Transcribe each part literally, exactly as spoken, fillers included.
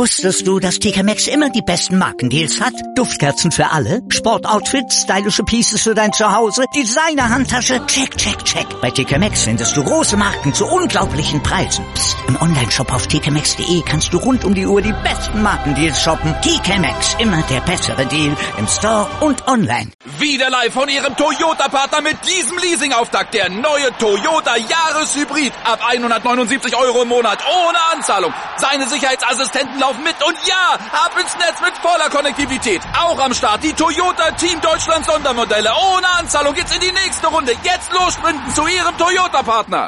Wusstest du, dass T K Maxx immer die besten Markendeals hat? Duftkerzen für alle, Sportoutfits, stylische Pieces für dein Zuhause, Designer-Handtasche, check, check, check. Bei T K Maxx findest du große Marken zu unglaublichen Preisen. Psst. Im Onlineshop auf t k maxx punkt de kannst du rund um die Uhr die besten Markendeals shoppen. T K Maxx, immer der bessere Deal im Store und online. Wieder live von Ihrem Toyota-Partner mit diesem Leasing-Auftakt. Der neue Toyota Jahreshybrid. Ab hundertneunundsiebzig Euro im Monat ohne Anzahlung. Seine Sicherheitsassistenten laufen mit und ja, ab ins Netz mit voller Konnektivität. Auch am Start die Toyota Team Deutschland Sondermodelle. Ohne Anzahlung geht's in die nächste Runde. Jetzt los sprinten zu Ihrem Toyota-Partner.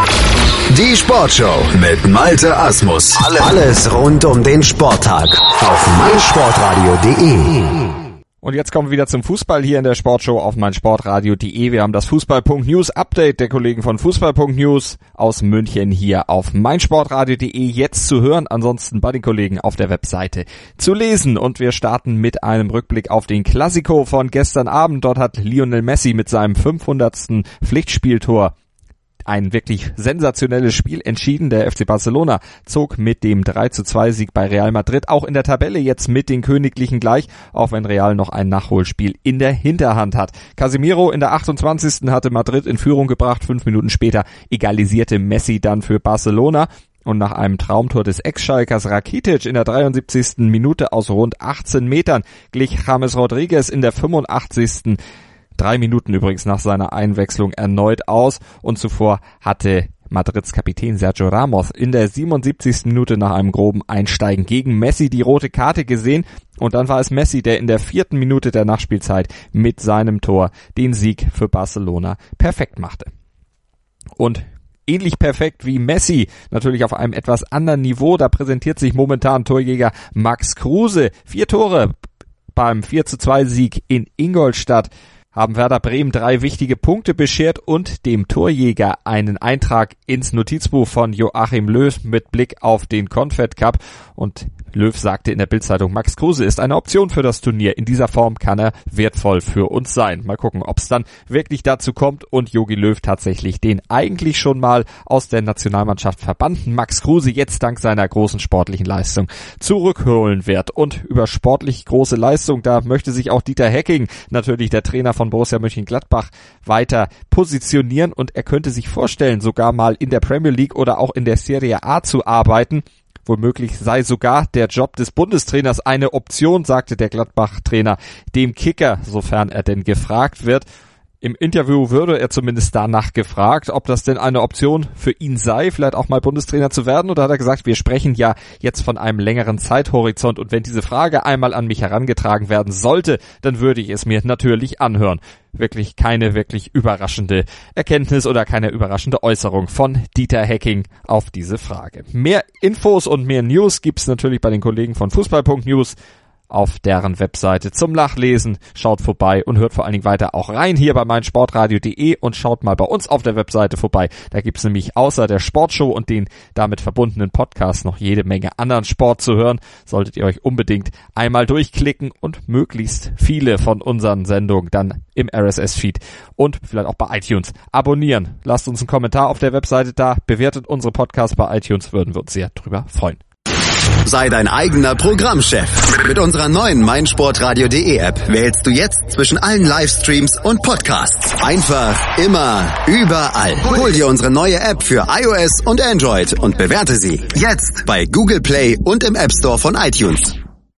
Die Sportshow mit Malte Asmus. Alles rund um den Sporttag auf meinsportradio punkt de. Und jetzt kommen wir wieder zum Fußball hier in der Sportshow auf meinsportradio punkt de. Wir haben das Fußball.News Update der Kollegen von Fußball.News aus München hier auf meinsportradio punkt de jetzt zu hören, ansonsten bei den Kollegen auf der Webseite zu lesen. Und wir starten mit einem Rückblick auf den Clasico von gestern Abend. Dort hat Lionel Messi mit seinem fünfhundertsten Pflichtspieltor ein wirklich sensationelles Spiel entschieden. Der F C Barcelona zog mit dem drei zu zwei Sieg bei Real Madrid auch in der Tabelle jetzt mit den Königlichen gleich, auch wenn Real noch ein Nachholspiel in der Hinterhand hat. Casemiro in der achtundzwanzigsten hatte Madrid in Führung gebracht, fünf Minuten später egalisierte Messi dann für Barcelona. Und nach einem Traumtor des Ex-Schalkers Rakitic in der dreiundsiebzigsten Minute aus rund achtzehn Metern glich James Rodriguez in der fünfundachtzigsten Drei Minuten übrigens nach seiner Einwechslung erneut aus, und zuvor hatte Madrids Kapitän Sergio Ramos in der siebenundsiebzigsten Minute nach einem groben Einsteigen gegen Messi die rote Karte gesehen, und dann war es Messi, der in der vierten Minute der Nachspielzeit mit seinem Tor den Sieg für Barcelona perfekt machte. Und ähnlich perfekt wie Messi, natürlich auf einem etwas anderen Niveau, da präsentiert sich momentan Torjäger Max Kruse. Vier Tore beim vier zu zwei Sieg in Ingolstadt haben Werder Bremen drei wichtige Punkte beschert und dem Torjäger einen Eintrag ins Notizbuch von Joachim Löw mit Blick auf den Confed Cup. Und Löw sagte in der Bild-Zeitung, Max Kruse ist eine Option für das Turnier. In dieser Form kann er wertvoll für uns sein. Mal gucken, ob es dann wirklich dazu kommt und Jogi Löw tatsächlich den eigentlich schon mal aus der Nationalmannschaft verbannten Max Kruse jetzt dank seiner großen sportlichen Leistung zurückholen wird. Und über sportlich große Leistung, da möchte sich auch Dieter Hecking, natürlich der Trainer von Borussia Mönchengladbach, weiter positionieren, und er könnte sich vorstellen, sogar mal in der Premier League oder auch in der Serie A zu arbeiten. Womöglich sei sogar der Job des Bundestrainers eine Option, sagte der Gladbach-Trainer dem Kicker, sofern er denn gefragt wird. Im Interview würde er zumindest danach gefragt, ob das denn eine Option für ihn sei, vielleicht auch mal Bundestrainer zu werden. Oder hat er gesagt, wir sprechen ja jetzt von einem längeren Zeithorizont, und wenn diese Frage einmal an mich herangetragen werden sollte, dann würde ich es mir natürlich anhören. Wirklich keine wirklich überraschende Erkenntnis oder keine überraschende Äußerung von Dieter Hecking auf diese Frage. Mehr Infos und mehr News gibt's natürlich bei den Kollegen von Fußball.News auf deren Webseite zum Nachlesen. Schaut vorbei und hört vor allen Dingen weiter auch rein hier bei meinsportradio punkt de und schaut mal bei uns auf der Webseite vorbei. Da gibt's nämlich außer der Sportshow und den damit verbundenen Podcasts noch jede Menge anderen Sport zu hören. Solltet ihr euch unbedingt einmal durchklicken und möglichst viele von unseren Sendungen dann im R S S-Feed und vielleicht auch bei iTunes abonnieren. Lasst uns einen Kommentar auf der Webseite da, bewertet unsere Podcasts bei iTunes, würden wir uns sehr drüber freuen. Sei dein eigener Programmchef. Mit unserer neuen meinsportradio punkt de App wählst du jetzt zwischen allen Livestreams und Podcasts. Einfach, immer, überall. Hol dir unsere neue App für iOS und Android und bewerte sie jetzt bei Google Play und im App Store von iTunes.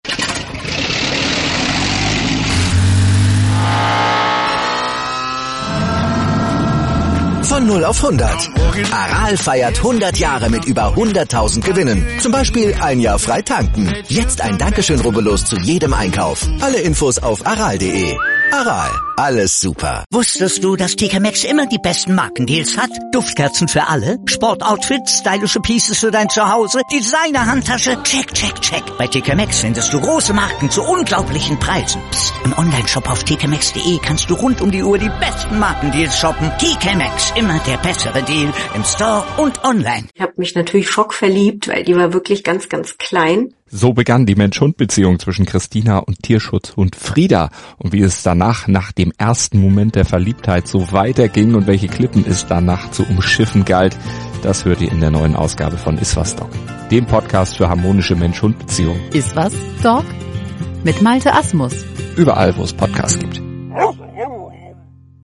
Von null auf hundert. Aral feiert hundert Jahre mit über hunderttausend Gewinnen. Zum Beispiel ein Jahr frei tanken. Jetzt ein Dankeschön, rubbellos zu jedem Einkauf. Alle Infos auf aral punkt de. Aral, alles super. Wusstest du, dass T K Maxx immer die besten Markendeals hat? Duftkerzen für alle, Sportoutfits, stylische Pieces für dein Zuhause, Designer-Handtasche, check, check, check. Bei T K Maxx findest du große Marken zu unglaublichen Preisen. Psst. Im Onlineshop auf t k maxx punkt de kannst du rund um die Uhr die besten Markendeals shoppen. T K Maxx, immer der bessere Deal im Store und online. Ich habe mich natürlich schockverliebt, weil die war wirklich ganz, ganz klein. So begann die Mensch-Hund-Beziehung zwischen Christina und Tierschutzhund Frieda. Und wie es danach, nach dem diesem ersten Moment der Verliebtheit so weiterging und welche Klippen es danach zu umschiffen galt, das hört ihr in der neuen Ausgabe von Iswas Dog, dem Podcast für harmonische Mensch-Hund-Beziehungen. Iswas Dog? Mit Malte Asmus. Überall, wo es Podcasts gibt.